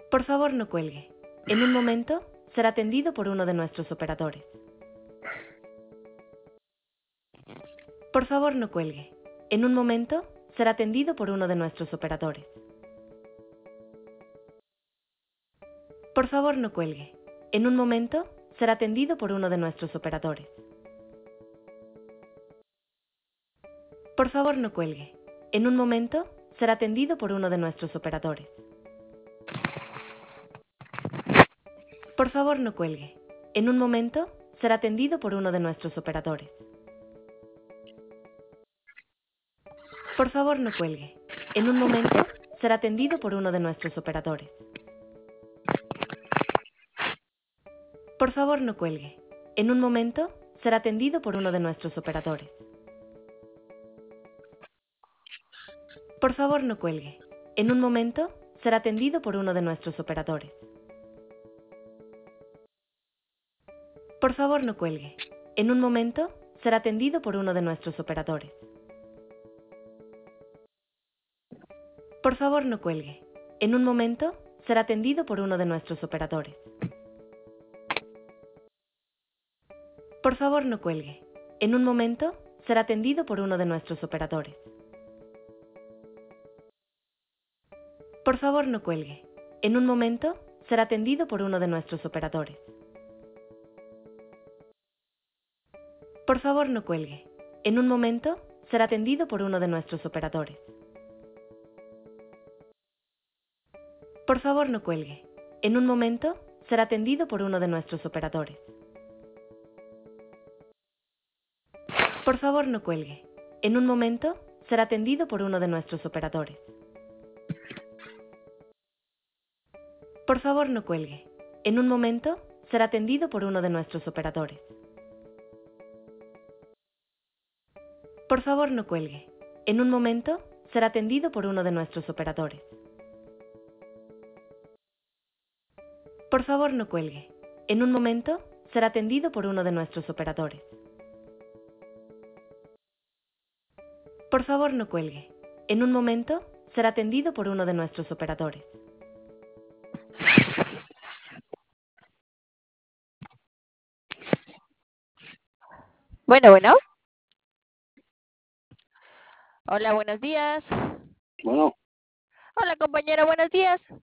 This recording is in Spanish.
Por favor, no cuelgue. En un momento, será atendido por uno de nuestros operadores. Por favor, no cuelgue. En un momento, será atendido por uno de nuestros operadores. Por favor, no cuelgue. En un momento, será atendido por uno de nuestros operadores. Por favor, no cuelgue. En un momento, será atendido por uno de nuestros operadores. Por favor, no cuelgue. En un momento, será atendido por uno de nuestros operadores. Por favor, no cuelgue. En un momento, será atendido por uno de nuestros operadores. Por favor, no cuelgue. En un momento, será atendido por uno de nuestros operadores. Por favor, no cuelgue. En un momento, será atendido por uno de nuestros operadores. Por favor, no cuelgue. En un momento, será atendido por uno de nuestros operadores. Por favor, no cuelgue. En un momento, será atendido por uno de nuestros operadores. Por favor, no cuelgue. En un momento, será atendido por uno de nuestros operadores. Por favor, no cuelgue. En un momento, será atendido por uno de nuestros operadores. Por favor, no cuelgue. En un momento, será atendido por uno de nuestros operadores. Por favor, no cuelgue. En un momento, será atendido por uno de nuestros operadores. Por favor, no cuelgue. En un momento, será atendido por uno de nuestros operadores. Por favor, no cuelgue. En un momento, será atendido por uno de nuestros operadores. Por favor, no cuelgue. En un momento, será atendido por uno de nuestros operadores. Por favor, no cuelgue. En un momento, será atendido por uno de nuestros operadores. Por favor, no cuelgue. En un momento, será atendido por uno de nuestros operadores. Bueno, bueno. Hola, buenos días. Bueno, Hola, compañero, buenos días.